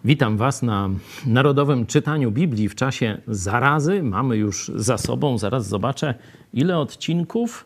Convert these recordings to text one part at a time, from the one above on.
Witam Was na Narodowym Czytaniu Biblii w czasie zarazy. Mamy już za sobą, zaraz zobaczę, ile odcinków?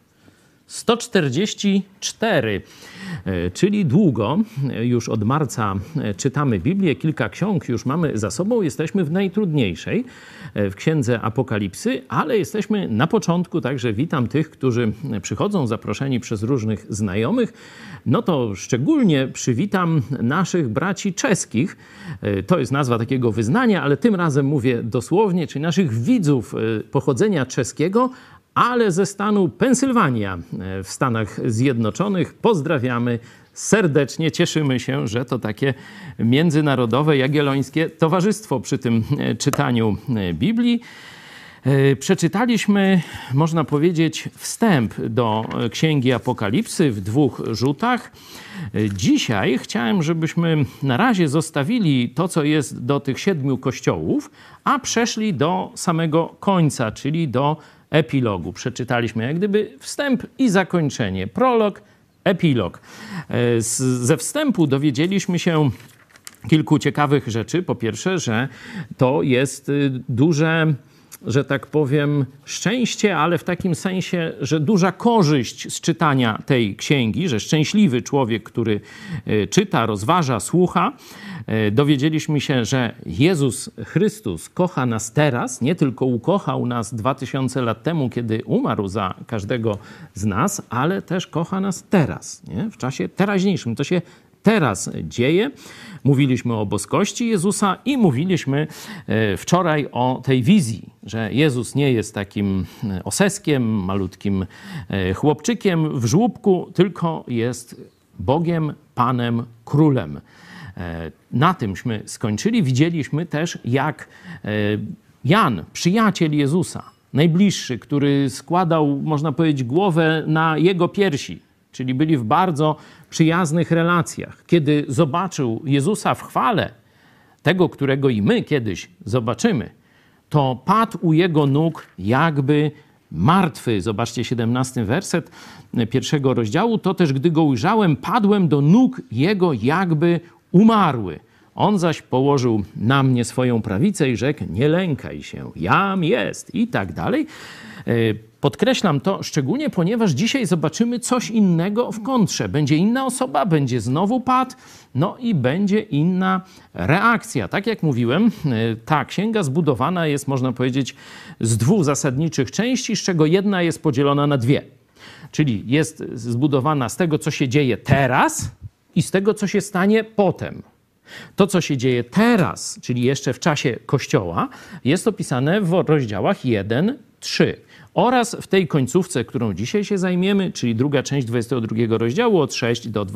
144, czyli długo. Już od marca czytamy Biblię, kilka ksiąg już mamy za sobą. Jesteśmy w najtrudniejszej, w Księdze Apokalipsy, ale jesteśmy na początku, także witam tych, którzy przychodzą zaproszeni przez różnych znajomych. No to szczególnie przywitam naszych braci czeskich. To jest nazwa takiego wyznania, ale tym razem mówię dosłownie, czyli naszych widzów pochodzenia czeskiego, ale ze stanu Pensylwania w Stanach Zjednoczonych. Pozdrawiamy serdecznie, cieszymy się, że to takie międzynarodowe, jagiellońskie towarzystwo przy tym czytaniu Biblii. Przeczytaliśmy, można powiedzieć, wstęp do Księgi Apokalipsy w 2 rzutach. Dzisiaj chciałem, żebyśmy na razie zostawili to, co jest do tych 7 kościołów, a przeszli do samego końca, czyli do epilogu. Przeczytaliśmy jak gdyby wstęp i zakończenie. Prolog, epilog. Ze wstępu dowiedzieliśmy się kilku ciekawych rzeczy. Po pierwsze, że to jest duże, że tak powiem, szczęście, ale w takim sensie, że duża korzyść z czytania tej księgi, że szczęśliwy człowiek, który czyta, rozważa, słucha. Dowiedzieliśmy się, że Jezus Chrystus kocha nas teraz, nie tylko ukochał nas 2000 lat temu, kiedy umarł za każdego z nas, ale też kocha nas teraz, nie? W czasie teraźniejszym. To się teraz dzieje. Mówiliśmy o boskości Jezusa i mówiliśmy wczoraj o tej wizji, że Jezus nie jest takim oseskiem, malutkim chłopczykiem w żłóbku, tylko jest Bogiem, Panem, Królem. Na tymśmy skończyli. Widzieliśmy też, jak Jan, przyjaciel Jezusa, najbliższy, który składał, można powiedzieć, głowę na jego piersi, czyli byli w bardzo przyjaznych relacjach. Kiedy zobaczył Jezusa w chwale, tego, którego i my kiedyś zobaczymy, to padł u jego nóg jakby martwy. Zobaczcie 17 werset 1 rozdziału. To też, gdy go ujrzałem, padłem do nóg jego jakby umarły. On zaś położył na mnie swoją prawicę i rzekł: nie lękaj się, jam jest, i tak dalej. Podkreślam to szczególnie, ponieważ dzisiaj zobaczymy coś innego w kontrze. Będzie inna osoba, będzie znowu pad, no i będzie inna reakcja. Tak jak mówiłem, ta księga zbudowana jest, można powiedzieć, z 2 zasadniczych części, z czego jedna jest podzielona na 2. Czyli jest zbudowana z tego, co się dzieje teraz i z tego, co się stanie potem. To, co się dzieje teraz, czyli jeszcze w czasie Kościoła, jest opisane w rozdziałach 1, 3 oraz w tej końcówce, którą dzisiaj się zajmiemy, czyli druga część 22 rozdziału od 6 do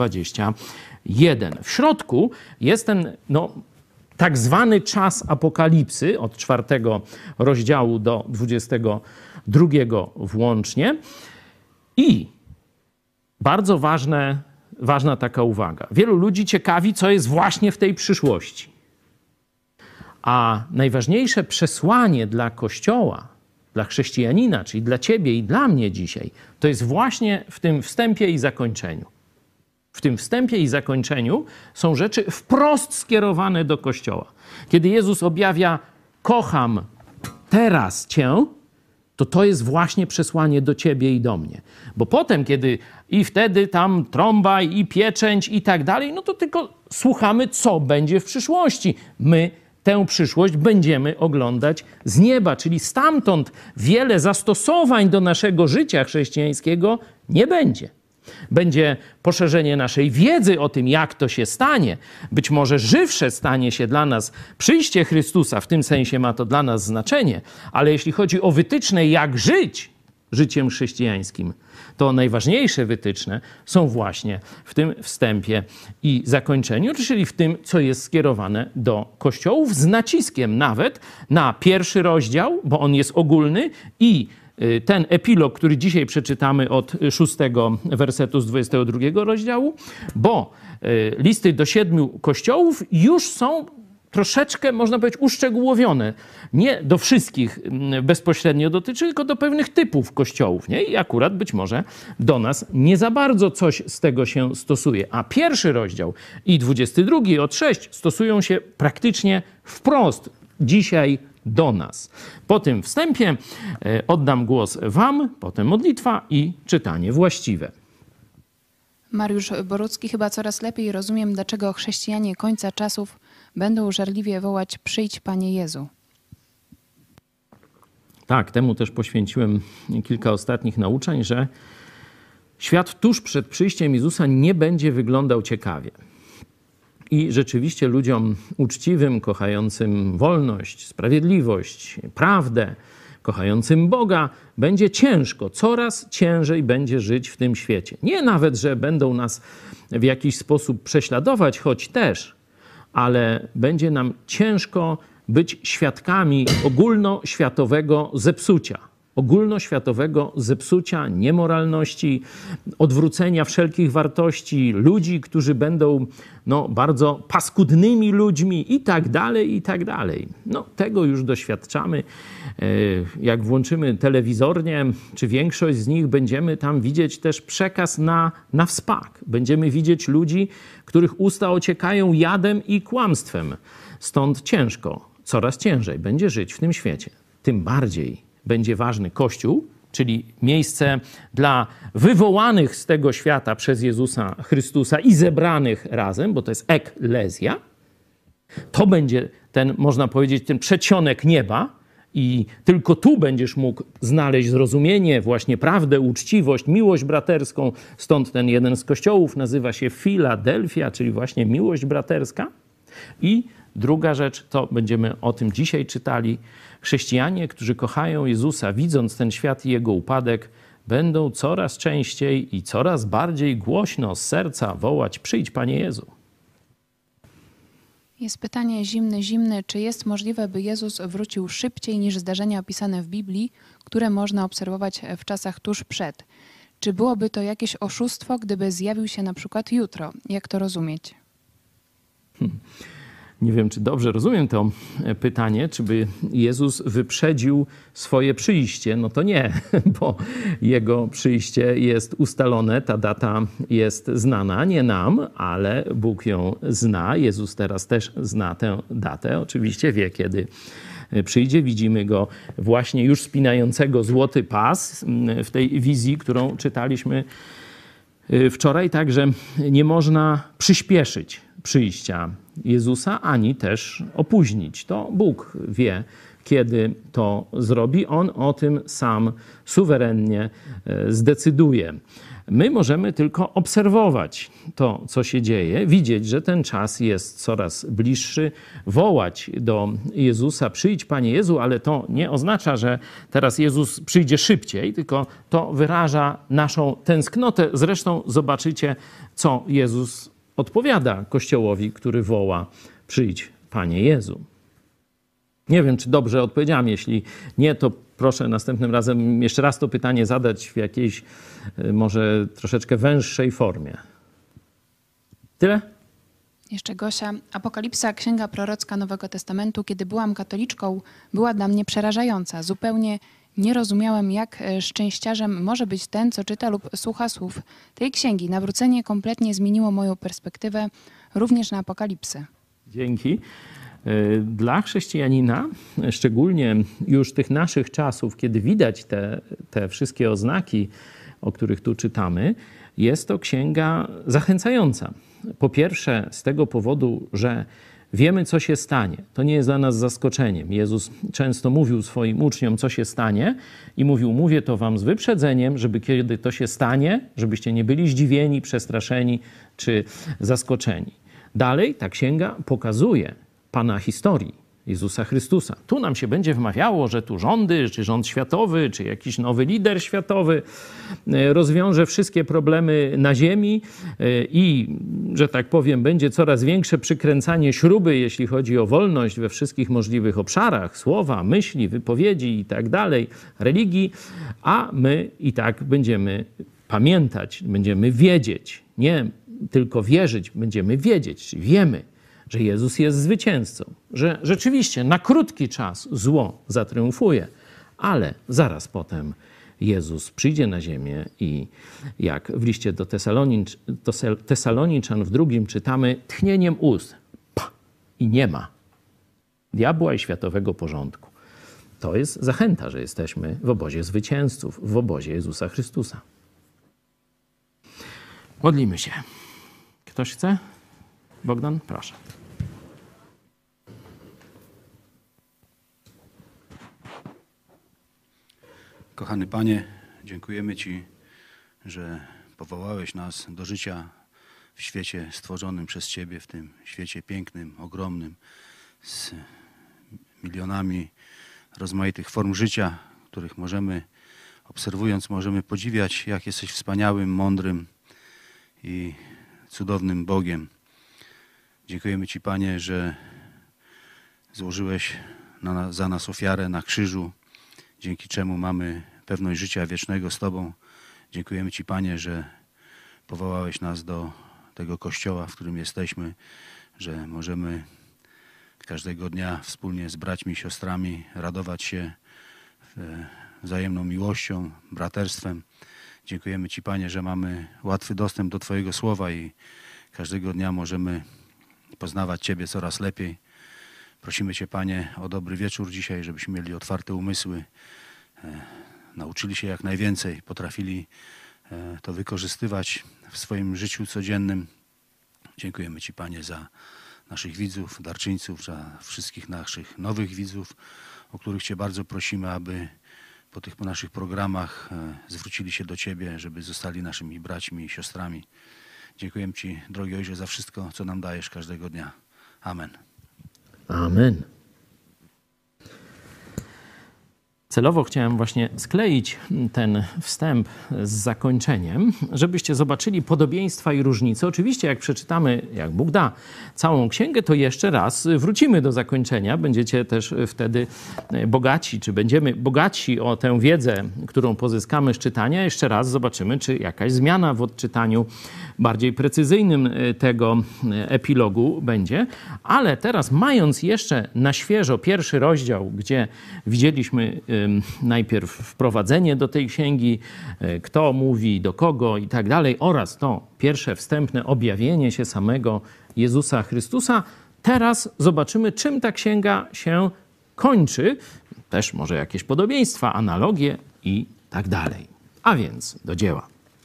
21. W środku jest ten tak zwany czas apokalipsy od 4 rozdziału do 22 włącznie. I bardzo ważna taka uwaga. Wielu ludzi ciekawi, co jest właśnie w tej przyszłości. A najważniejsze przesłanie dla Kościoła, dla chrześcijanina, czyli dla ciebie i dla mnie dzisiaj, to jest właśnie w tym wstępie i zakończeniu. W tym wstępie i zakończeniu są rzeczy wprost skierowane do Kościoła. Kiedy Jezus objawia: kocham teraz cię, to jest właśnie przesłanie do ciebie i do mnie. Bo potem, kiedy i wtedy tam trąba i pieczęć i tak dalej, no to tylko słuchamy, co będzie w przyszłości. My tę przyszłość będziemy oglądać z nieba, czyli stamtąd wiele zastosowań do naszego życia chrześcijańskiego nie będzie. Będzie poszerzenie naszej wiedzy o tym, jak to się stanie. Być może żywsze stanie się dla nas przyjście Chrystusa, w tym sensie ma to dla nas znaczenie, ale jeśli chodzi o wytyczne, jak żyć życiem chrześcijańskim, to najważniejsze wytyczne są właśnie w tym wstępie i zakończeniu, czyli w tym, co jest skierowane do kościołów, z naciskiem nawet na 1 rozdział, bo on jest ogólny, i ten epilog, który dzisiaj przeczytamy od 6 wersetu z 22 rozdziału, bo listy do 7 kościołów już są troszeczkę, można powiedzieć, uszczegółowione. Nie do wszystkich bezpośrednio dotyczy, tylko do pewnych typów kościołów. Nie? I akurat być może do nas nie za bardzo coś z tego się stosuje. A pierwszy rozdział i 22 od 6 stosują się praktycznie wprost dzisiaj do nas. Po tym wstępie oddam głos wam, potem modlitwa i czytanie właściwe. Mariusz Borucki, chyba coraz lepiej rozumiem, dlaczego chrześcijanie końca czasów będą żarliwie wołać: przyjdź, Panie Jezu. Tak, temu też poświęciłem kilka ostatnich nauczeń, że świat tuż przed przyjściem Jezusa nie będzie wyglądał ciekawie. I rzeczywiście ludziom uczciwym, kochającym wolność, sprawiedliwość, prawdę, kochającym Boga, będzie ciężko, coraz ciężej będzie żyć w tym świecie. Nie nawet, że będą nas w jakiś sposób prześladować, choć też, ale będzie nam ciężko być świadkami ogólnoświatowego zepsucia, niemoralności, odwrócenia wszelkich wartości, ludzi, którzy będą bardzo paskudnymi ludźmi i tak dalej, i tak dalej. Tego już doświadczamy. Jak włączymy telewizornie, czy większość z nich, będziemy tam widzieć też przekaz na wspak. Będziemy widzieć ludzi, których usta ociekają jadem i kłamstwem. Stąd ciężko, coraz ciężej będzie żyć w tym świecie. Tym bardziej będzie ważny Kościół, czyli miejsce dla wywołanych z tego świata przez Jezusa Chrystusa i zebranych razem, bo to jest ekklezja. To będzie ten, można powiedzieć, ten przedsionek nieba i tylko tu będziesz mógł znaleźć zrozumienie, właśnie prawdę, uczciwość, miłość braterską. Stąd ten jeden z kościołów nazywa się Filadelfia, czyli właśnie miłość braterska. I druga rzecz, to będziemy o tym dzisiaj czytali. Chrześcijanie, którzy kochają Jezusa, widząc ten świat i jego upadek, będą coraz częściej i coraz bardziej głośno z serca wołać: przyjdź, Panie Jezu. Jest pytanie zimne. Czy jest możliwe, by Jezus wrócił szybciej niż zdarzenia opisane w Biblii, które można obserwować w czasach tuż przed? Czy byłoby to jakieś oszustwo, gdyby zjawił się na przykład jutro? Jak to rozumieć? Nie wiem, czy dobrze rozumiem to pytanie, czy by Jezus wyprzedził swoje przyjście. No to nie, bo jego przyjście jest ustalone, ta data jest znana, nie nam, ale Bóg ją zna. Jezus teraz też zna tę datę. Oczywiście wie, kiedy przyjdzie. Widzimy go właśnie już spinającego złoty pas w tej wizji, którą czytaliśmy wczoraj. Także nie można przyspieszyć przyjścia Jezusa, ani też opóźnić. To Bóg wie, kiedy to zrobi. On o tym sam suwerennie zdecyduje. My możemy tylko obserwować to, co się dzieje, widzieć, że ten czas jest coraz bliższy, wołać do Jezusa: przyjdź, Panie Jezu, ale to nie oznacza, że teraz Jezus przyjdzie szybciej, tylko to wyraża naszą tęsknotę. Zresztą zobaczycie, co Jezus odpowiada Kościołowi, który woła: przyjdź, Panie Jezu. Nie wiem, czy dobrze odpowiedziałem. Jeśli nie, to proszę następnym razem jeszcze raz to pytanie zadać w jakiejś może troszeczkę węższej formie. Tyle? Jeszcze Gosia. Apokalipsa, księga prorocka Nowego Testamentu. Kiedy byłam katoliczką, była dla mnie przerażająca. Zupełnie nie rozumiałem, jak szczęściarzem może być ten, co czyta lub słucha słów tej księgi. Nawrócenie kompletnie zmieniło moją perspektywę również na Apokalipsę. Dzięki. Dla chrześcijanina, szczególnie już tych naszych czasów, kiedy widać te wszystkie oznaki, o których tu czytamy, jest to księga zachęcająca. Po pierwsze z tego powodu, że wiemy, co się stanie. To nie jest dla nas zaskoczeniem. Jezus często mówił swoim uczniom, co się stanie i mówił: mówię to wam z wyprzedzeniem, żeby kiedy to się stanie, żebyście nie byli zdziwieni, przestraszeni czy zaskoczeni. Dalej ta księga pokazuje Pana historii, Jezusa Chrystusa. Tu nam się będzie wmawiało, że tu rządy, czy rząd światowy, czy jakiś nowy lider światowy rozwiąże wszystkie problemy na ziemi i, że tak powiem, będzie coraz większe przykręcanie śruby, jeśli chodzi o wolność we wszystkich możliwych obszarach, słowa, myśli, wypowiedzi i tak dalej, religii, a my i tak będziemy pamiętać, będziemy wiedzieć, nie tylko wierzyć, będziemy wiedzieć, czyli wiemy, że Jezus jest zwycięzcą, że rzeczywiście na krótki czas zło zatriumfuje, ale zaraz potem Jezus przyjdzie na ziemię i jak w liście do Tesaloniczan w 2 czytamy, tchnieniem ust i nie ma diabła i światowego porządku. To jest zachęta, że jesteśmy w obozie zwycięzców, w obozie Jezusa Chrystusa. Modlimy się. Ktoś chce? Bogdan, proszę. Kochany Panie, dziękujemy Ci, że powołałeś nas do życia w świecie stworzonym przez Ciebie, w tym świecie pięknym, ogromnym, z milionami rozmaitych form życia, których obserwując, możemy podziwiać, jak jesteś wspaniałym, mądrym i cudownym Bogiem. Dziękujemy Ci, Panie, że złożyłeś za nas ofiarę na krzyżu, dzięki czemu mamy pewność życia wiecznego z Tobą. Dziękujemy Ci, Panie, że powołałeś nas do tego Kościoła, w którym jesteśmy, że możemy każdego dnia wspólnie z braćmi i siostrami radować się wzajemną miłością, braterstwem. Dziękujemy Ci, Panie, że mamy łatwy dostęp do Twojego Słowa i każdego dnia możemy poznawać Ciebie coraz lepiej. Prosimy Cię, Panie, o dobry wieczór dzisiaj, żebyśmy mieli otwarte umysły, nauczyli się jak najwięcej, potrafili to wykorzystywać w swoim życiu codziennym. Dziękujemy Ci, Panie, za naszych widzów, darczyńców, za wszystkich naszych nowych widzów, o których Cię bardzo prosimy, aby po tych naszych programach zwrócili się do Ciebie, żeby zostali naszymi braćmi i siostrami. Dziękujemy Ci, drogi Ojcze, za wszystko, co nam dajesz każdego dnia. Amen. Amen. Celowo chciałem właśnie skleić ten wstęp z zakończeniem, żebyście zobaczyli podobieństwa i różnice. Oczywiście jak przeczytamy, jak Bóg da, całą księgę, to jeszcze raz wrócimy do zakończenia. Będziecie też wtedy bogaci, czy będziemy bogaci o tę wiedzę, którą pozyskamy z czytania. Jeszcze raz zobaczymy, czy jakaś zmiana w odczytaniu bardziej precyzyjnym tego epilogu będzie. Ale teraz, mając jeszcze na świeżo pierwszy rozdział, gdzie widzieliśmy najpierw wprowadzenie do tej księgi, kto mówi do kogo i tak dalej, oraz to pierwsze wstępne objawienie się samego Jezusa Chrystusa. Teraz zobaczymy, czym ta księga się kończy. Też może jakieś podobieństwa, analogie i tak dalej. A więc do dzieła.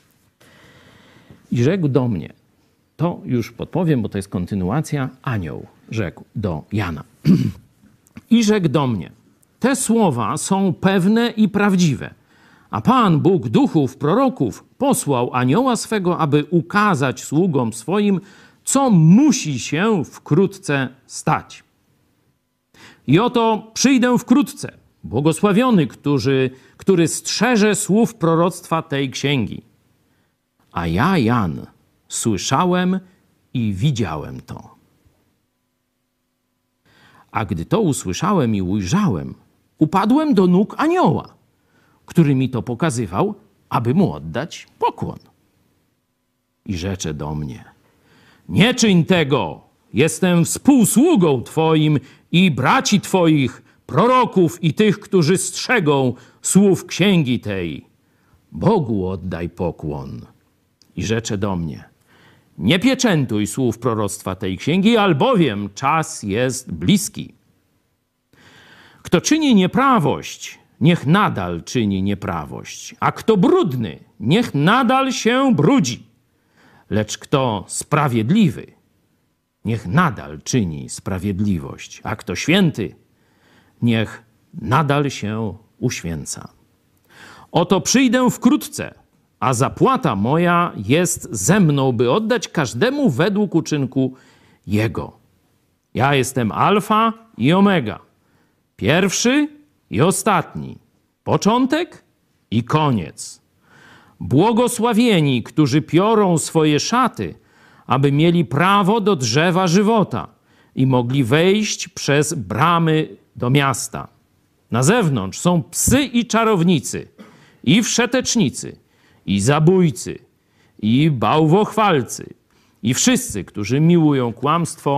I rzekł do mnie, to już podpowiem, bo to jest kontynuacja, anioł rzekł do Jana. I rzekł do mnie, te słowa są pewne i prawdziwe. A Pan, Bóg duchów, proroków, posłał anioła swego, aby ukazać sługom swoim, co musi się wkrótce stać. I oto przyjdę wkrótce, błogosławiony, który strzeże słów proroctwa tej księgi. A ja, Jan, słyszałem i widziałem to. A gdy to usłyszałem i ujrzałem, upadłem do nóg anioła, który mi to pokazywał, aby mu oddać pokłon. I rzecze do mnie, nie czyń tego, jestem współsługą Twoim i braci Twoich, proroków i tych, którzy strzegą słów księgi tej. Bogu oddaj pokłon. I rzecze do mnie, nie pieczętuj słów proroctwa tej księgi, albowiem czas jest bliski. Kto czyni nieprawość, niech nadal czyni nieprawość, a kto brudny, niech nadal się brudzi. Lecz kto sprawiedliwy, niech nadal czyni sprawiedliwość, a kto święty, niech nadal się uświęca. Oto przyjdę wkrótce, a zapłata moja jest ze mną, by oddać każdemu według uczynku jego. Ja jestem Alfa i Omega, pierwszy i ostatni, początek i koniec. Błogosławieni, którzy piorą swoje szaty, aby mieli prawo do drzewa żywota i mogli wejść przez bramy do miasta. Na zewnątrz są psy i czarownicy, i wszetecznicy, i zabójcy, i bałwochwalcy, i wszyscy, którzy miłują kłamstwo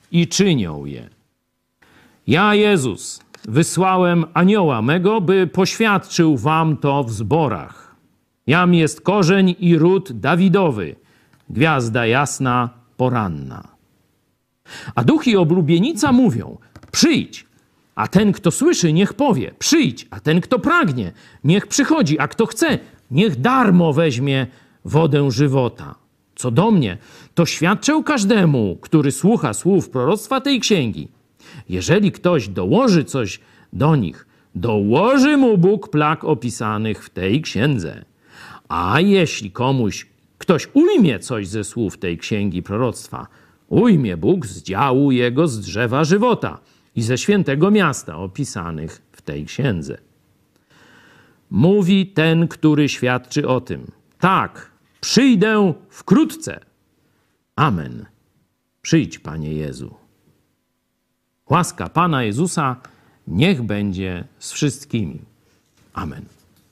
i czynią je. Ja, Jezus, wysłałem anioła mego, by poświadczył wam to w zborach. Jam jest korzeń i ród Dawidowy, gwiazda jasna, poranna. A duch i oblubienica mówią, przyjdź, a ten, kto słyszy, niech powie, przyjdź, a ten, kto pragnie, niech przychodzi, a kto chce, niech darmo weźmie wodę żywota. Co do mnie, to świadczę każdemu, który słucha słów proroctwa tej księgi. Jeżeli ktoś dołoży coś do nich, dołoży mu Bóg plag opisanych w tej księdze. A jeśli ktoś ujmie coś ze słów tej księgi proroctwa, ujmie Bóg z działu jego z drzewa żywota i ze świętego miasta opisanych w tej księdze. Mówi ten, który świadczy o tym. Tak, przyjdę wkrótce. Amen. Przyjdź, Panie Jezu. Łaska Pana Jezusa niech będzie z wszystkimi. Amen.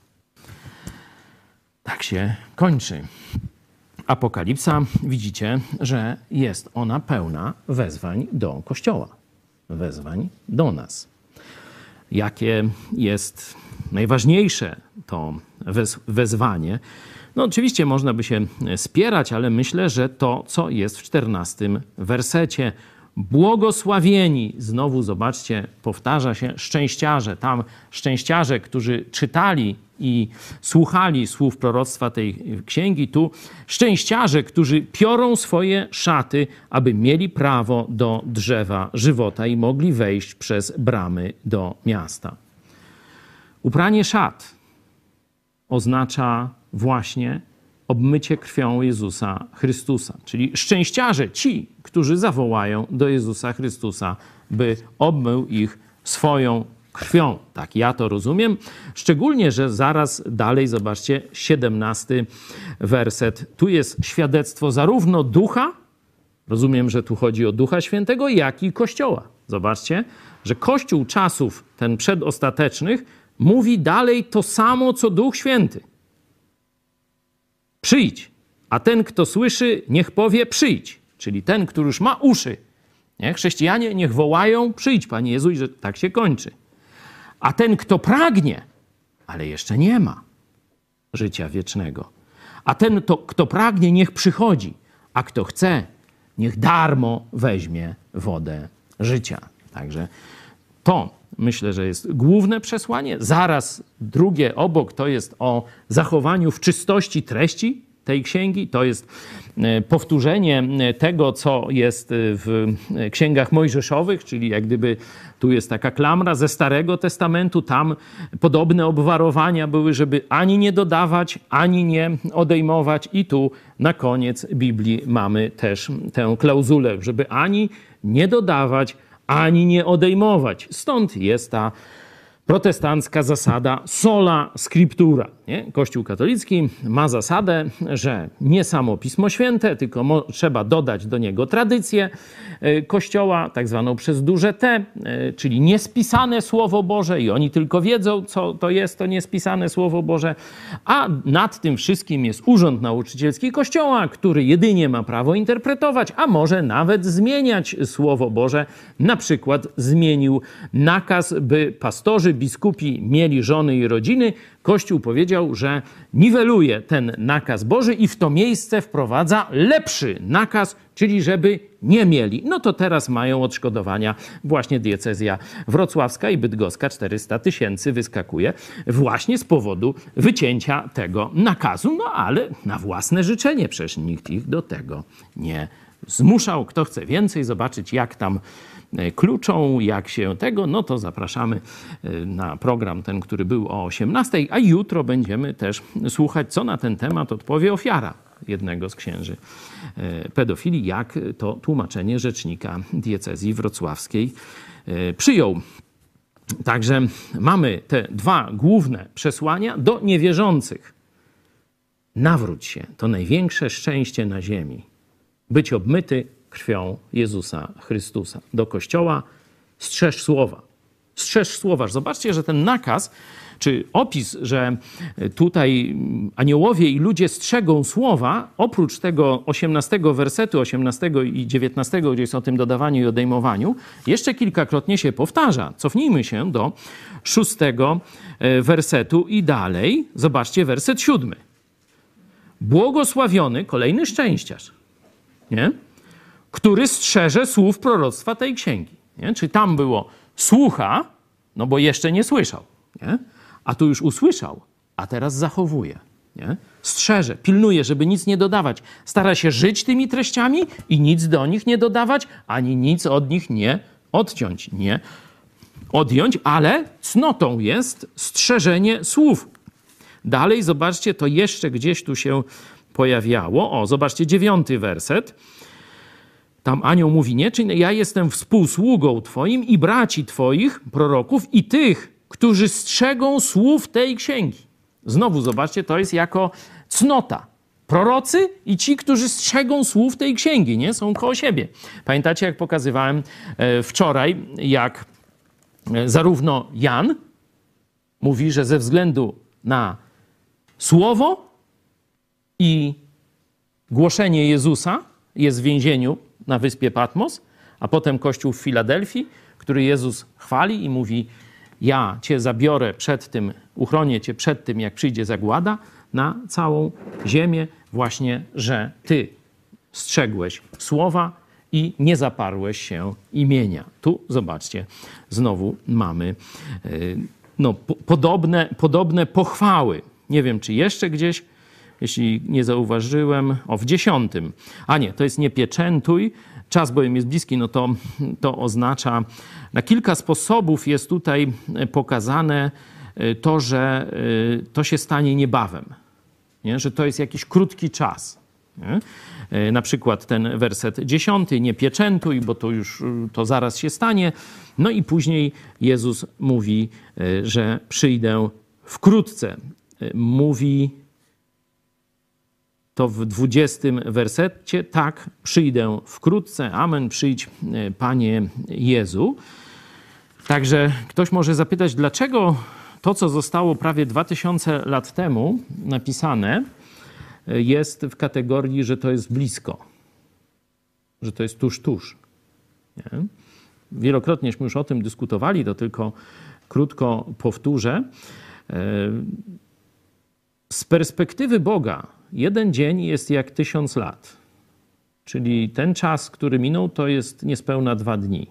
Tak się kończy Apokalipsa. Widzicie, że jest ona pełna wezwań do Kościoła. Wezwań do nas. Jakie jest najważniejsze to wezwanie? No oczywiście można by się spierać, ale myślę, że to, co jest w 14 wersecie. Błogosławieni, znowu zobaczcie, powtarza się szczęściarze. Tam szczęściarze, którzy czytali i słuchali słów proroctwa tej księgi, tu szczęściarze, którzy piorą swoje szaty, aby mieli prawo do drzewa żywota i mogli wejść przez bramy do miasta. Upranie szat oznacza właśnie obmycie krwią Jezusa Chrystusa. Czyli szczęściarze ci, którzy zawołają do Jezusa Chrystusa, by obmył ich swoją krwią. Tak ja to rozumiem. Szczególnie, że zaraz dalej, zobaczcie, 17 werset. Tu jest świadectwo zarówno Ducha, rozumiem, że tu chodzi o Ducha Świętego, jak i Kościoła. Zobaczcie, że Kościół czasów ten przedostatecznych mówi dalej to samo, co Duch Święty. Przyjdź, a ten, kto słyszy, niech powie przyjdź. Czyli ten, który już ma uszy. Nie? Chrześcijanie niech wołają przyjdź, Panie Jezu, i że tak się kończy. A ten, kto pragnie, ale jeszcze nie ma życia wiecznego. A ten, kto pragnie, niech przychodzi. A kto chce, niech darmo weźmie wodę życia. Także to myślę, że jest główne przesłanie. Zaraz drugie obok to jest o zachowaniu w czystości treści tej księgi. To jest powtórzenie tego, co jest w księgach mojżeszowych, czyli jak gdyby tu jest taka klamra ze Starego Testamentu. Tam podobne obwarowania były, żeby ani nie dodawać, ani nie odejmować. I tu na koniec Biblii mamy też tę klauzulę, żeby ani nie dodawać, ani nie odejmować. Stąd jest ta protestancka zasada sola scriptura. Nie? Kościół katolicki ma zasadę, że nie samo Pismo Święte, tylko trzeba dodać do niego tradycję Kościoła, tak zwaną przez duże T, czyli niespisane Słowo Boże i oni tylko wiedzą, co to jest to niespisane Słowo Boże, a nad tym wszystkim jest Urząd Nauczycielski Kościoła, który jedynie ma prawo interpretować, a może nawet zmieniać Słowo Boże. Na przykład zmienił nakaz, by pastorzy, biskupi mieli żony i rodziny. Kościół powiedział, że niweluje ten nakaz Boży i w to miejsce wprowadza lepszy nakaz, czyli żeby nie mieli. No to teraz mają odszkodowania właśnie diecezja wrocławska i bydgoska 400 000 wyskakuje właśnie z powodu wycięcia tego nakazu. No ale na własne życzenie, przecież nikt ich do tego nie zmuszał. Kto chce więcej zobaczyć, jak tam kluczą, jak się tego, no to zapraszamy na program ten, który był o 18:00, a jutro będziemy też słuchać, co na ten temat odpowie ofiara jednego z księży pedofilii, jak to tłumaczenie rzecznika diecezji wrocławskiej przyjął. Także mamy te dwa główne przesłania do niewierzących. Nawróć się, to największe szczęście na ziemi. Być obmyty krwią Jezusa Chrystusa. Do Kościoła strzeż słowa. Strzeż słowa. Zobaczcie, że ten nakaz, czy opis, że tutaj aniołowie i ludzie strzegą słowa, oprócz tego 18 wersetu, 18 i 19, gdzie jest o tym dodawaniu i odejmowaniu, jeszcze kilkakrotnie się powtarza. Cofnijmy się do 6 wersetu i dalej. Zobaczcie werset 7. Błogosławiony, kolejny szczęściarz, nie? Który strzeże słów proroctwa tej księgi. Nie? Czy tam było słucha, no bo jeszcze nie słyszał, nie? A tu już usłyszał, a teraz zachowuje. Nie? Strzeże, pilnuje, żeby nic nie dodawać. Stara się żyć tymi treściami i nic do nich nie dodawać, ani nic od nich nie odciąć, nie odjąć, ale cnotą jest strzeżenie słów. Dalej, zobaczcie, to jeszcze gdzieś tu się pojawiało. O, zobaczcie, 9 werset. Tam anioł mówi, nie, czy ja jestem współsługą twoim i braci twoich, proroków i tych, którzy strzegą słów tej księgi. Znowu zobaczcie, to jest jako cnota. Prorocy i ci, którzy strzegą słów tej księgi, nie? Są koło siebie. Pamiętacie, jak pokazywałem wczoraj, jak zarówno Jan mówi, że ze względu na słowo i głoszenie Jezusa jest w więzieniu na wyspie Patmos, a potem Kościół w Filadelfii, który Jezus chwali i mówi, ja cię zabiorę przed tym, uchronię cię przed tym, jak przyjdzie zagłada na całą ziemię, właśnie, że ty strzegłeś słowa i nie zaparłeś się imienia. Tu, zobaczcie, znowu mamy podobne pochwały. Nie wiem, czy jeszcze gdzieś, jeśli nie zauważyłem, w 10. A nie, to jest nie pieczętuj, czas bowiem jest bliski, no to oznacza, na kilka sposobów jest tutaj pokazane to, że to się stanie niebawem, nie? Że to jest jakiś krótki czas. Nie? Na przykład ten werset 10, nie pieczętuj, bo to zaraz się stanie. No i później Jezus mówi, że przyjdę wkrótce. Mówi to w 20 wersecie, tak, przyjdę wkrótce, amen, przyjdź Panie Jezu. Także ktoś może zapytać, dlaczego to, co zostało prawie 2000 lat temu napisane, jest w kategorii, że to jest blisko, że to jest tuż. Nie? Wielokrotnieśmy już o tym dyskutowali, to tylko krótko powtórzę. Z perspektywy Boga jeden dzień jest jak 1000 lat. Czyli ten czas, który minął, to jest niespełna 2 dni.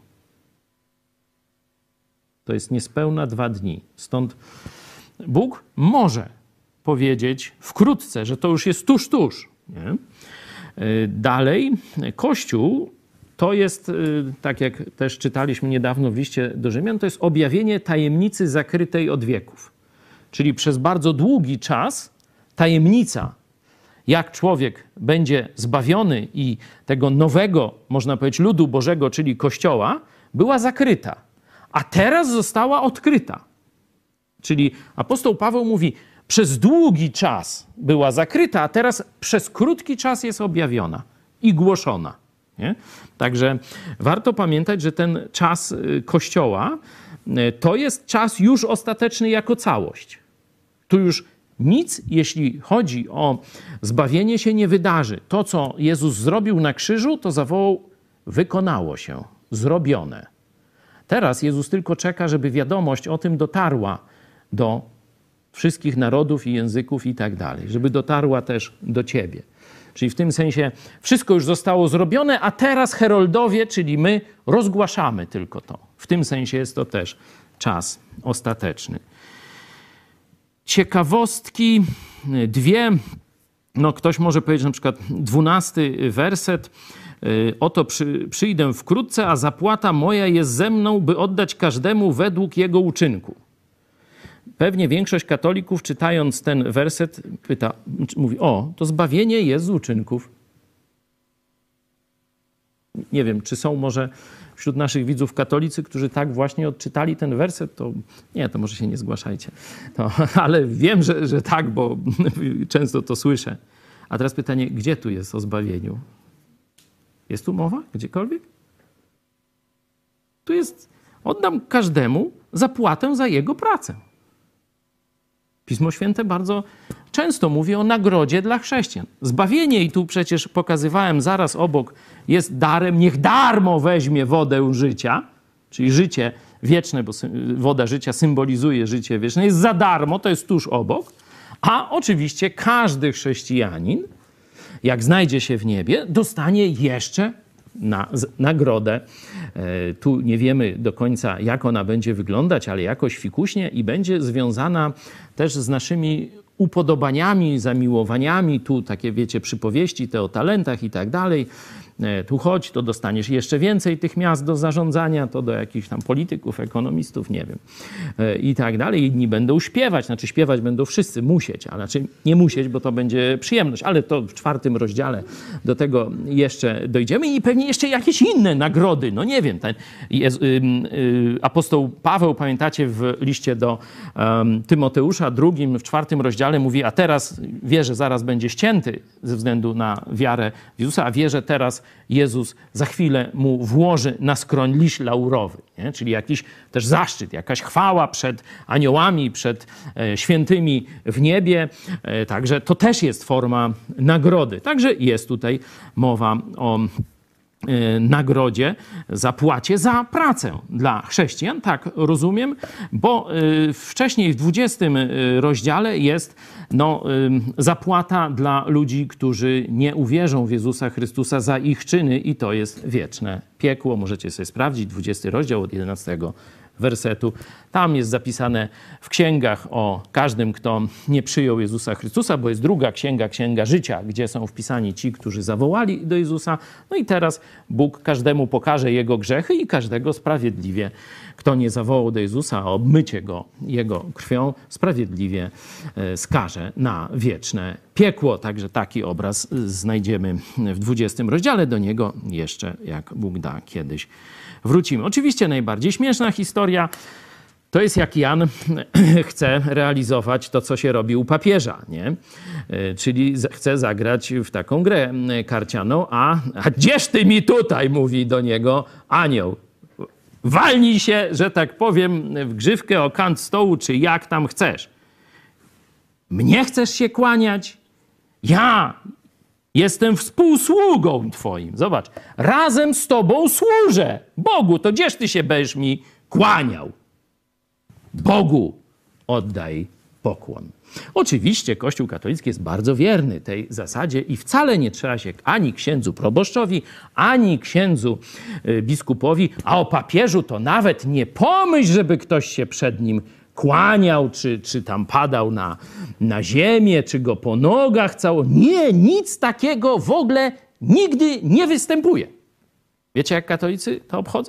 To jest niespełna 2 dni. Stąd Bóg może powiedzieć wkrótce, że to już jest tuż. Nie? Dalej, Kościół to jest, tak jak też czytaliśmy niedawno w liście do Rzymian, to jest objawienie tajemnicy zakrytej od wieków. Czyli przez bardzo długi czas tajemnica, jak człowiek będzie zbawiony i tego nowego, można powiedzieć, ludu Bożego, czyli Kościoła, była zakryta, a teraz została odkryta. Czyli apostoł Paweł mówi, przez długi czas była zakryta, a teraz przez krótki czas jest objawiona i głoszona. Nie? Także warto pamiętać, że ten czas Kościoła to jest czas już ostateczny jako całość. Tu już nic, jeśli chodzi o zbawienie, się nie wydarzy. To, co Jezus zrobił na krzyżu, to zawołał, wykonało się, zrobione. Teraz Jezus tylko czeka, żeby wiadomość o tym dotarła do wszystkich narodów i języków i tak dalej, żeby dotarła też do ciebie. Czyli w tym sensie wszystko już zostało zrobione, a teraz heroldowie, czyli my, rozgłaszamy tylko to. W tym sensie jest to też czas ostateczny. Ciekawostki dwie. No, ktoś może powiedzieć na przykład 12 werset. Oto przyjdę wkrótce, a zapłata moja jest ze mną, by oddać każdemu według jego uczynku. Pewnie większość katolików, czytając ten werset, mówi, to zbawienie jest z uczynków. Nie wiem, czy są może wśród naszych widzów katolicy, którzy tak właśnie odczytali ten werset, to nie, to może się nie zgłaszajcie. Ale wiem, że tak, bo często to słyszę. A teraz pytanie, gdzie tu jest o zbawieniu? Jest tu mowa? Gdziekolwiek? Tu jest Oddam każdemu zapłatę za jego pracę. Pismo Święte bardzo często mówi o nagrodzie dla chrześcijan. Zbawienie, i tu przecież pokazywałem, zaraz obok jest darem, niech darmo weźmie wodę życia, czyli życie wieczne, bo woda życia symbolizuje życie wieczne, jest za darmo, to jest tuż obok. A oczywiście każdy chrześcijanin, jak znajdzie się w niebie, dostanie jeszcze nagrodę. Tu nie wiemy do końca, jak ona będzie wyglądać, ale jakoś fikuśnie i będzie związana też z naszymi upodobaniami, zamiłowaniami. Tu takie, wiecie, przypowieści, te o talentach i tak dalej. Tu chodź, to dostaniesz jeszcze więcej tych miast do zarządzania, to do jakichś tam polityków, ekonomistów, nie wiem, i tak dalej. Inni będą śpiewać, znaczy śpiewać będą wszyscy, musieć, a znaczy nie musieć, bo to będzie przyjemność, ale to w 4 rozdziale do tego jeszcze dojdziemy i pewnie jeszcze jakieś inne nagrody, no nie wiem. Apostoł Paweł, pamiętacie, w liście do Tymoteusza, 2, w 4 rozdziale mówi, a teraz wie, że zaraz będzie ścięty ze względu na wiarę w Jezusa, a wie, że teraz Jezus za chwilę mu włoży na skroń liść laurowy, nie? Czyli jakiś też zaszczyt, jakaś chwała przed aniołami, przed świętymi w niebie. Także to też jest forma nagrody. Także jest tutaj mowa o nagrodzie, zapłacie za pracę dla chrześcijan, tak rozumiem, bo wcześniej w 20 rozdziale jest zapłata dla ludzi, którzy nie uwierzą w Jezusa Chrystusa za ich czyny i to jest wieczne piekło. Możecie sobie sprawdzić, 20 rozdział od 11 wersetu. Tam jest zapisane w księgach o każdym, kto nie przyjął Jezusa Chrystusa, bo jest druga księga, księga życia, gdzie są wpisani ci, którzy zawołali do Jezusa. No i teraz Bóg każdemu pokaże jego grzechy i każdego sprawiedliwie, kto nie zawołał do Jezusa, a obmycie go jego krwią, sprawiedliwie skaże na wieczne piekło. Także taki obraz znajdziemy w 20 rozdziale. Do niego jeszcze, jak Bóg da, kiedyś wrócimy. Oczywiście najbardziej śmieszna historia to jest, jak Jan chce realizować to, co się robi u papieża, nie? Czyli chce zagrać w taką grę karcianą, a gdzież ty mi tutaj, mówi do niego anioł. Walnij się, że tak powiem, w grzywkę o kant stołu, czy jak tam chcesz. Mnie chcesz się kłaniać? Ja jestem współsługą twoim. Zobacz, razem z tobą służę Bogu. To gdzież ty się będziesz mi kłaniał? Bogu oddaj pokłon. Oczywiście Kościół katolicki jest bardzo wierny tej zasadzie i wcale nie trzeba się ani księdzu proboszczowi, ani księdzu biskupowi, a o papieżu to nawet nie pomyśl, żeby ktoś się przed nim kłaniał, czy tam padał na ziemię, czy go po nogach cało. Nie, nic takiego w ogóle nigdy nie występuje. Wiecie, jak katolicy to obchodzą?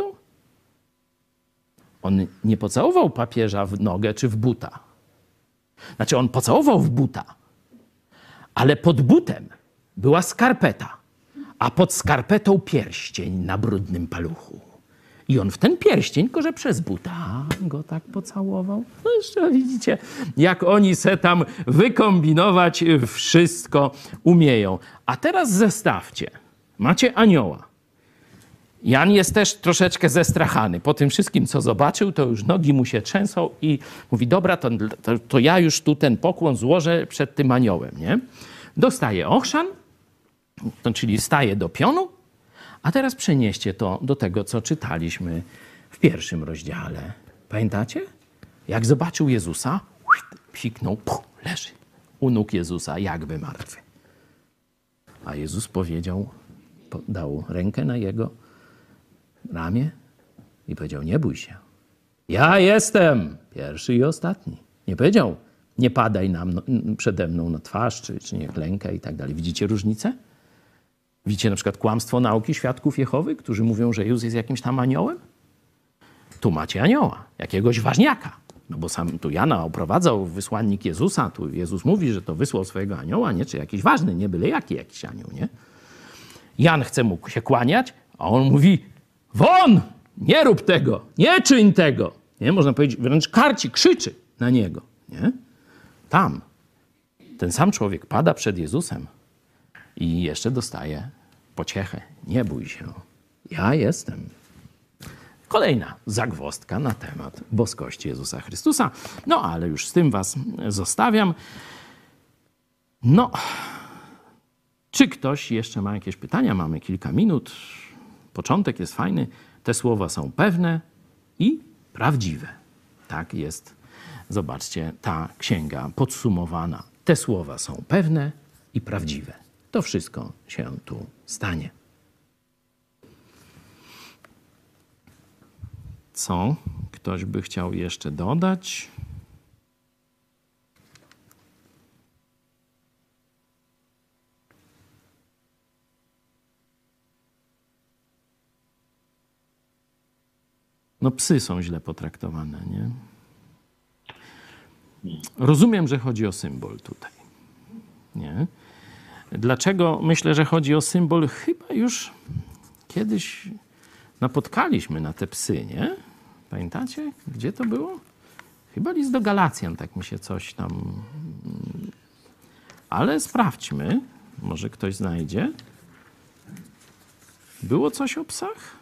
On nie pocałował papieża w nogę czy w buta. Znaczy, on pocałował w buta, ale pod butem była skarpeta, a pod skarpetą pierścień na brudnym paluchu. I on w ten pierścień, tylko że przez buta go tak pocałował. No jeszcze widzicie, jak oni se tam wykombinować wszystko umieją. A teraz zestawcie. Macie anioła. Jan jest też troszeczkę zestrachany. Po tym wszystkim, co zobaczył, to już nogi mu się trzęsą i mówi, dobra, to ja już tu ten pokłon złożę przed tym aniołem, nie? Dostaje ochrzan, czyli staje do pionu, a teraz przenieście to do tego, co czytaliśmy w 1 rozdziale. Pamiętacie? Jak zobaczył Jezusa, psiknął, leży u nóg Jezusa, jakby martwy. A Jezus powiedział, dał rękę na jego ramię i powiedział, nie bój się. Ja jestem pierwszy i ostatni. Nie powiedział, nie padaj przede mną na twarz, czy nie klękaj i tak dalej. Widzicie różnicę? Widzicie na przykład kłamstwo nauki świadków Jehowy, którzy mówią, że Jezus jest jakimś tam aniołem? Tu macie anioła, jakiegoś ważniaka. No bo sam tu Jana oprowadzał wysłannik Jezusa, tu Jezus mówi, że to wysłał swojego anioła, nie? Czy jakiś ważny, nie byle jaki jakiś anioł, nie? Jan chce mu się kłaniać, a on mówi, won! Nie rób tego, nie czyń tego. Nie? Można powiedzieć, wręcz karci, krzyczy na niego. Nie? Tam ten sam człowiek pada przed Jezusem i jeszcze dostaje pociechę. Nie bój się, ja jestem. Kolejna zagwozdka na temat boskości Jezusa Chrystusa. No, ale już z tym was zostawiam. No, czy ktoś jeszcze ma jakieś pytania? Mamy kilka minut. Początek jest fajny. Te słowa są pewne i prawdziwe. Tak jest. Zobaczcie, ta księga podsumowana. Te słowa są pewne i prawdziwe. To wszystko się tu stanie. Co ktoś by chciał jeszcze dodać? No psy są źle potraktowane, nie? Rozumiem, że chodzi o symbol tutaj. Nie? Dlaczego myślę, że chodzi o symbol? Chyba już kiedyś napotkaliśmy na te psy, nie? Pamiętacie? Gdzie to było? Chyba list do Galacjan, tak mi się coś tam... Ale sprawdźmy. Może ktoś znajdzie. Było coś o psach?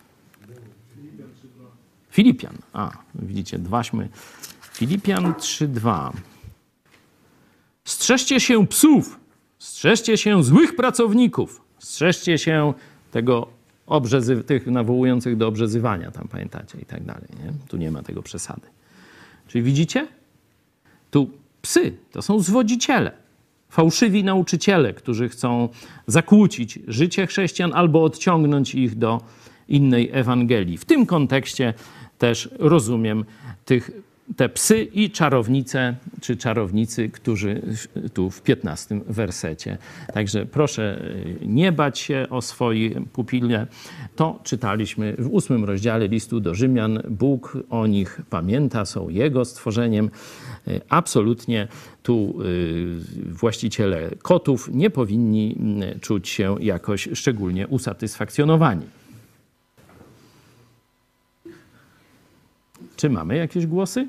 Filipian. A, widzicie, dwaśmy. Filipian 3:2. Strzeżcie się psów, strzeżcie się złych pracowników, strzeżcie się tego tych nawołujących do obrzezywania, tam pamiętacie, i tak dalej. Nie? Tu nie ma tego przesady. Czyli widzicie? Tu psy to są zwodziciele, fałszywi nauczyciele, którzy chcą zakłócić życie chrześcijan albo odciągnąć ich do innej Ewangelii. W tym kontekście też rozumiem te psy i czarownice, czy czarownicy, którzy tu w 15 wersecie. Także proszę nie bać się o swoje pupile. To czytaliśmy w 8 rozdziale listu do Rzymian. Bóg o nich pamięta, są Jego stworzeniem. Absolutnie tu właściciele kotów nie powinni czuć się jakoś szczególnie usatysfakcjonowani. Czy mamy jakieś głosy?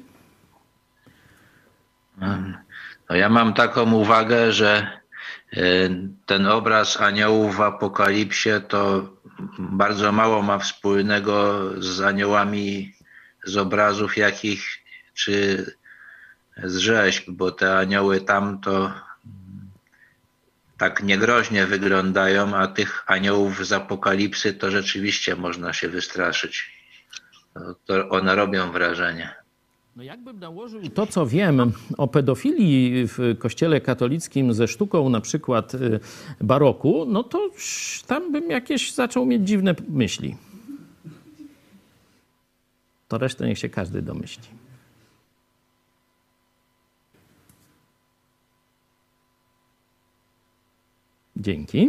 No ja mam taką uwagę, że ten obraz aniołów w Apokalipsie to bardzo mało ma wspólnego z aniołami z obrazów jakich, czy z rzeźb, bo te anioły tam to tak niegroźnie wyglądają, a tych aniołów z Apokalipsy to rzeczywiście można się wystraszyć. To one robią wrażenie. No jakbym nałożył to, co wiem o pedofilii w kościele katolickim ze sztuką na przykład baroku, no to tam bym jakieś zaczął mieć dziwne myśli. To resztę niech się każdy domyśli. Dzięki.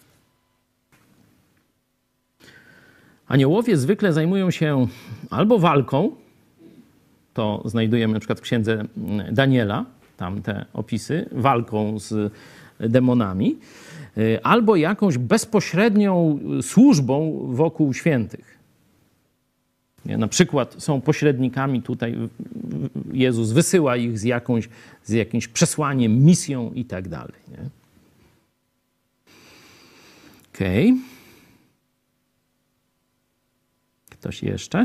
Aniołowie zwykle zajmują się albo walką, to znajdujemy na przykład w księdze Daniela, tam te opisy, walką z demonami, albo jakąś bezpośrednią służbą wokół świętych. Na przykład są pośrednikami tutaj, Jezus wysyła ich z jakimś przesłaniem, misją i tak dalej. Okej. Ktoś jeszcze?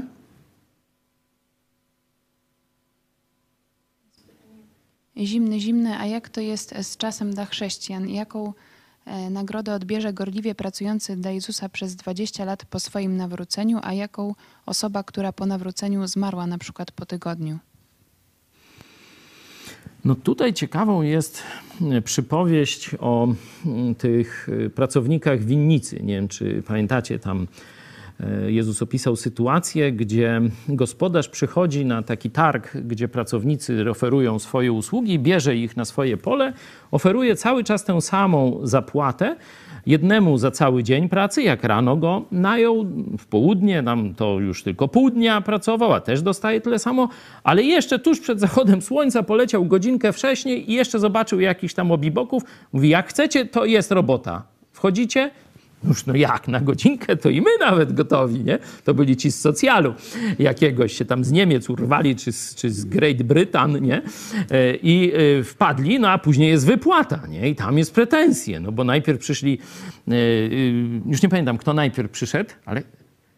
Zimny, a jak to jest z czasem dla chrześcijan? Jaką nagrodę odbierze gorliwie pracujący dla Jezusa przez 20 lat po swoim nawróceniu, a jaką osoba, która po nawróceniu zmarła na przykład po tygodniu? No tutaj ciekawą jest przypowieść o tych pracownikach winnicy. Nie wiem, czy pamiętacie, tam Jezus opisał sytuację, gdzie gospodarz przychodzi na taki targ, gdzie pracownicy oferują swoje usługi, bierze ich na swoje pole, oferuje cały czas tę samą zapłatę. Jednemu za cały dzień pracy, jak rano go najął, w południe, tam to już tylko pół dnia pracował, a też dostaje tyle samo, ale jeszcze tuż przed zachodem słońca poleciał godzinkę wcześniej i jeszcze zobaczył jakichś tam obiboków. Mówi, jak chcecie, to jest robota. Wchodzicie? Już no jak, na godzinkę to i my nawet gotowi, nie? To byli ci z socjalu jakiegoś się tam z Niemiec urwali, czy z Great Britain, nie? I wpadli, no a później jest wypłata, nie? I tam jest pretensje, no bo najpierw przyszli, już nie pamiętam kto najpierw przyszedł, ale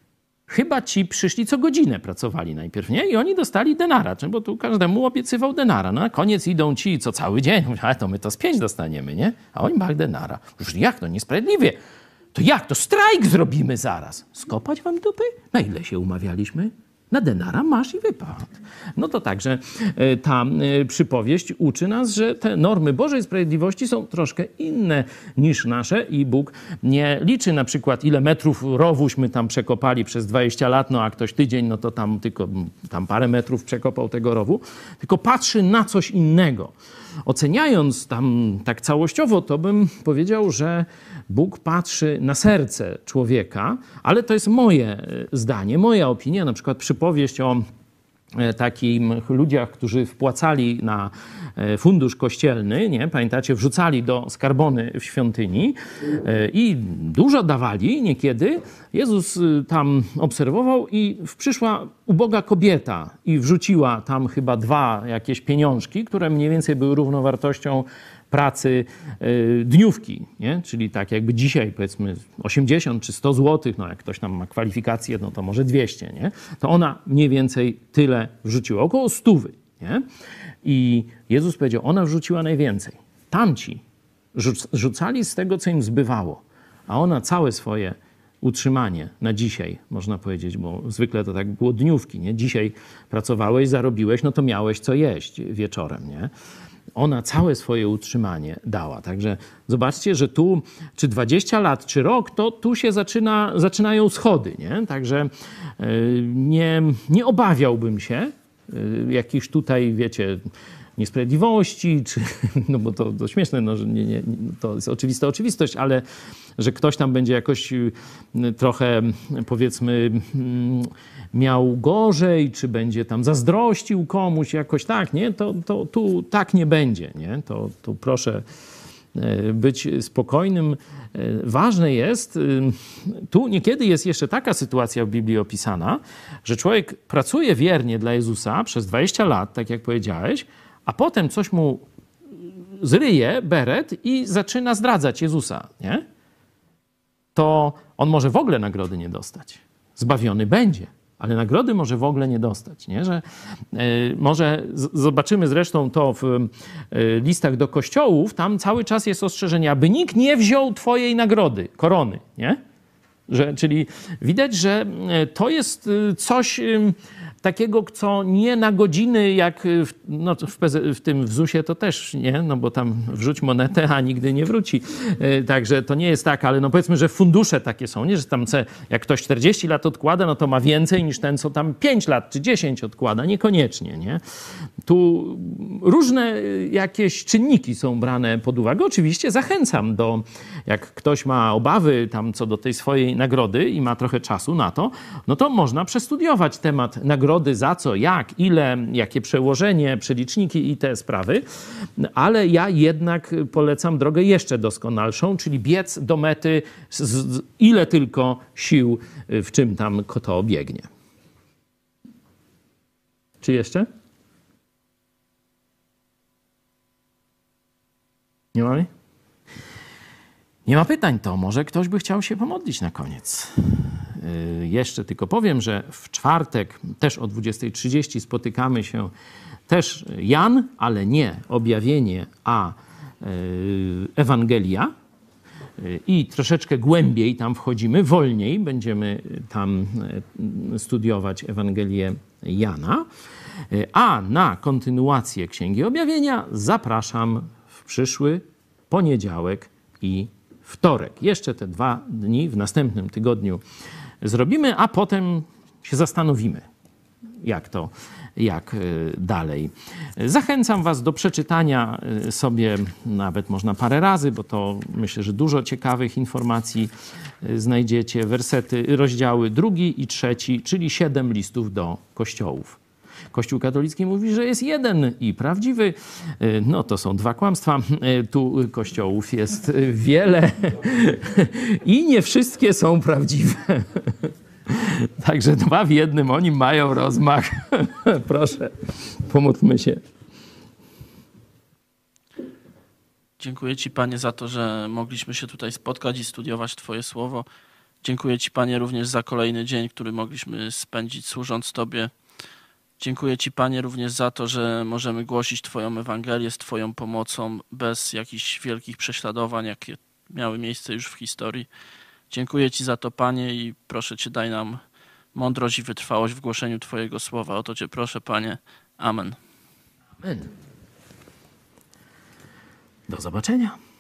Chyba ci przyszli co godzinę pracowali najpierw, nie? I oni dostali denara, bo tu każdemu obiecywał denara. No, na koniec idą ci co cały dzień. Ale to my to z 5 dostaniemy, nie? A oni bach denara. Już jak to? Niesprawiedliwie. To jak? To strajk zrobimy zaraz. Skopać wam dupy? Na ile się umawialiśmy? Na denara masz i wypad. No to także ta przypowieść uczy nas, że te normy Bożej Sprawiedliwości są troszkę inne niż nasze i Bóg nie liczy na przykład ile metrów rowuśmy tam przekopali przez 20 lat, no a ktoś tydzień, no to tam tylko parę metrów przekopał tego rowu, tylko patrzy na coś innego. Oceniając tam tak całościowo, to bym powiedział, że Bóg patrzy na serce człowieka, ale to jest moje zdanie, moja opinia. Na przykład przypowieść o takich ludziach, którzy wpłacali na fundusz kościelny, nie? Pamiętacie, wrzucali do skarbony w świątyni i dużo dawali niekiedy. Jezus tam obserwował i przyszła uboga kobieta i wrzuciła tam chyba 2 jakieś pieniążki, które mniej więcej były równowartością pracy dniówki, nie? Czyli tak jakby dzisiaj powiedzmy 80 czy 100 zł, no jak ktoś tam ma kwalifikacje, no to może 200, nie? To ona mniej więcej tyle wrzuciła, około 100, nie? I Jezus powiedział, ona wrzuciła najwięcej. Tamci rzucali z tego, co im zbywało, a ona całe swoje utrzymanie na dzisiaj, można powiedzieć, bo zwykle to tak było dniówki, nie? Dzisiaj pracowałeś, zarobiłeś, no to miałeś co jeść wieczorem, nie? Ona całe swoje utrzymanie dała. Także zobaczcie, że tu czy 20 lat, czy rok, to tu się zaczynają schody, nie? Także nie obawiałbym się jakichś tutaj, wiecie, niesprawiedliwości, czy, no bo to śmieszne, no, że to jest oczywista oczywistość, ale że ktoś tam będzie jakoś trochę, powiedzmy, miał gorzej, czy będzie tam zazdrościł komuś jakoś tak, nie? To tu tak nie będzie, nie? To proszę być spokojnym. Ważne jest, tu niekiedy jest jeszcze taka sytuacja w Biblii opisana, że człowiek pracuje wiernie dla Jezusa przez 20 lat, tak jak powiedziałeś, a potem coś mu zryje beret i zaczyna zdradzać Jezusa, nie? To on może w ogóle nagrody nie dostać. Zbawiony będzie, ale nagrody może w ogóle nie dostać, nie? Że może zobaczymy zresztą to w listach do kościołów, tam cały czas jest ostrzeżenie, aby nikt nie wziął twojej nagrody, korony, nie? Czyli widać, że to jest coś takiego, co nie na godziny, jak w tym w ZUS-ie to też, nie? No bo tam wrzuć monetę, a nigdy nie wróci. Także to nie jest tak, ale no powiedzmy, że fundusze takie są, nie? Że tam jak ktoś 40 lat odkłada, no to ma więcej niż ten, co tam 5 lat czy 10 odkłada. Niekoniecznie, nie? Tu różne jakieś czynniki są brane pod uwagę. Oczywiście zachęcam jak ktoś ma obawy tam co do tej swojej nagrody i ma trochę czasu na to, no to można przestudiować temat nagrody, za co, jak, ile, jakie przełożenie, przeliczniki i te sprawy, ale ja jednak polecam drogę jeszcze doskonalszą, czyli biec do mety ile tylko sił, w czym tam to biegnie. Czy jeszcze? Nie ma? Nie ma pytań, to może ktoś by chciał się pomodlić na koniec. Jeszcze tylko powiem, że w czwartek też o 20:30 spotykamy się też Jan, ale nie objawienie, a Ewangelia. I troszeczkę głębiej tam wchodzimy, wolniej będziemy tam studiować Ewangelię Jana. A na kontynuację Księgi Objawienia zapraszam w przyszły poniedziałek i wtorek. Jeszcze te 2 dni w następnym tygodniu zrobimy, a potem się zastanowimy, jak dalej. Zachęcam was do przeczytania sobie, nawet można parę razy, bo to myślę, że dużo ciekawych informacji znajdziecie. Rozdziały 2 i 3, czyli 7 listów do kościołów. Kościół katolicki mówi, że jest jeden i prawdziwy. No to są 2 kłamstwa. Tu kościołów jest wiele i nie wszystkie są prawdziwe. Także 2 w jednym, oni mają rozmach. Proszę, pomódlmy się. Dziękuję Ci, Panie, za to, że mogliśmy się tutaj spotkać i studiować Twoje słowo. Dziękuję Ci, Panie, również za kolejny dzień, który mogliśmy spędzić służąc Tobie. Dziękuję Ci, Panie, również za to, że możemy głosić Twoją Ewangelię z Twoją pomocą bez jakichś wielkich prześladowań, jakie miały miejsce już w historii. Dziękuję Ci za to, Panie, i proszę Cię, daj nam mądrość i wytrwałość w głoszeniu Twojego słowa. O to Cię proszę, Panie. Amen. Amen. Do zobaczenia.